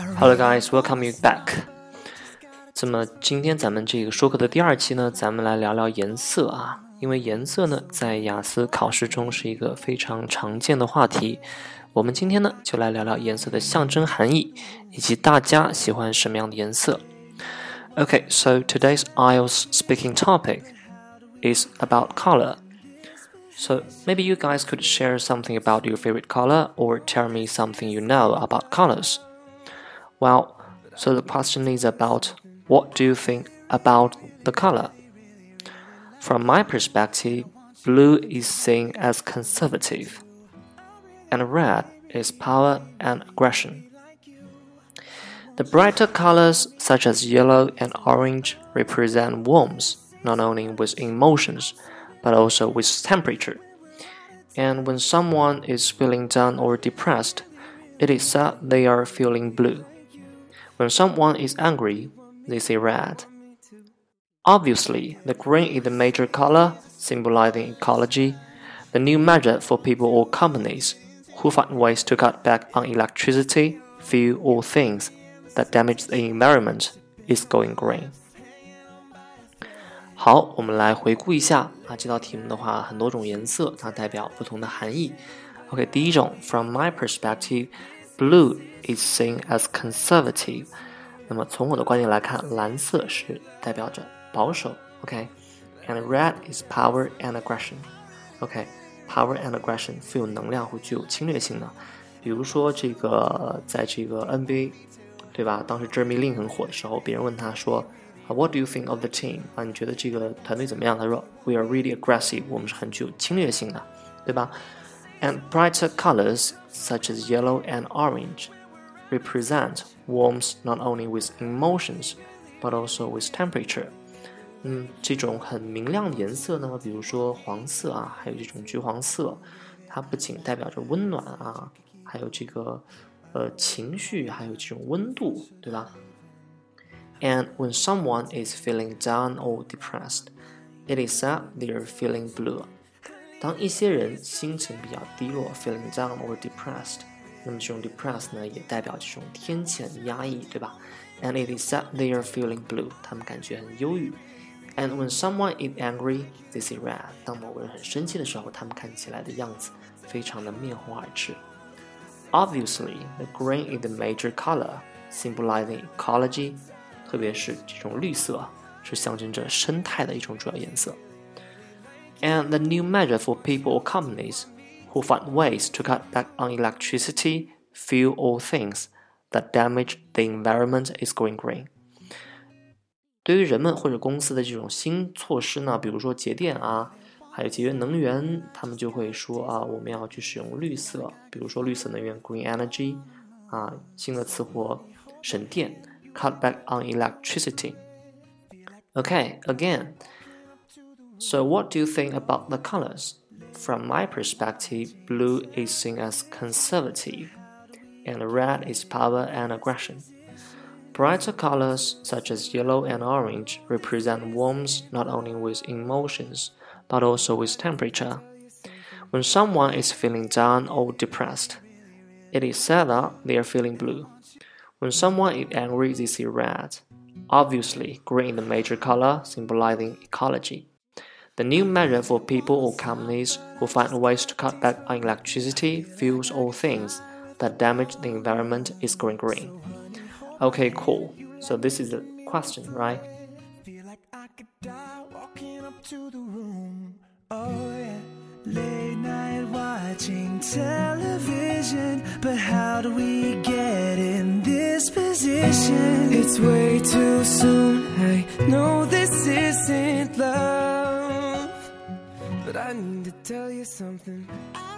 Hello guys, welcome you back. 那么今天咱们这个说课的第二期呢，咱们来聊聊颜色啊。因为颜色呢，在雅思考试中是一个非常常见的话题。我们今天呢，就来聊聊颜色的象征含义，以及大家喜欢什么样的颜色。Okay, so today's IELTS speaking topic is about color. So maybe you guys could share something about your favorite color or tell me something you know about colors. Well, so the question is about what do you think about the color? From my perspective, blue is seen as conservative, and red is power and aggression. The brighter colors such as yellow and orange represent warmth, not only with emotions, but also with temperature. And when someone is feeling down or depressed, it is said they are feeling blue. When someone is angry, they say red. Obviously, the green is the major color, symbolizing ecology, the new measure for people or companies who find ways to cut back on electricity, fuel, or things that damage the environment is going green. 好，我们来回顾一下啊，这道题目的话，很多种颜色，它代表不同的含义。OK， 第一种 ，From my perspective, blue is seen as conservative。那么从我的观点来看，蓝色是代表着保守。OK，and red is power and aggression。OK，power and aggression 富有能量或具有侵略性的。比如说这个，在这个 NBA， 对吧？当时 Jeremy Lin 很火的时候，别人问他说。What do you think of the team? 啊，你觉得这个团队怎么样？他说 We are really aggressive. 我们是很具有侵略性的，对吧？ And brighter colors such as yellow and orange represent warmth not only with emotions but also with temperature. 这种很明亮的颜色呢，比如说黄色啊，还有这种橘黄色，它不仅代表着温暖啊，还有这个情绪，还有这种温度，对吧？And when someone is feeling down or depressed, it is said they are feeling blue. 当一些人心情比较低落 feeling down or depressed, 那么这种 depressed 呢，也代表这种天气很压抑，对吧？ And it is said they are feeling blue. 他们感觉很忧郁。And when someone is angry, they say red. 当某个人很生气的时候，他们看起来的样子非常的面红耳赤。Obviously, the green is the major color, symbolizing ecology.特别是这种绿色是象征着生态的一种主要颜色。And the new measure for people or companies who find ways to cut back on electricity, fuel or things that damage the environment is going green. 对于人们或者公司的这种新措施呢，比如说节电啊，还有节约能源，他们就会说啊，我们要去使用绿色，比如说绿色能源 green energy 啊，新的词汇省电。Cut back on electricity. Okay, again. So what do you think about the colors? From my perspective, blue is seen as conservative, and red is power and aggression. Brighter colors such as yellow and orange represent warmth not only with emotions, but also with temperature. When someone is feeling down or depressed, it is said that they are feeling blue.When someone is angry, they see red. Obviously, green is the major color, symbolizing ecology. The new measure for people or companies who find ways to cut back on electricity, fuels, or things that damage the environment is going green. Okay, cool. So this is the question, right? Feel like I could die walking up to the room. Oh yeah. Late night watching television, but how do we get in this position? It's way too soon, I know this isn't love, but I need to tell you something.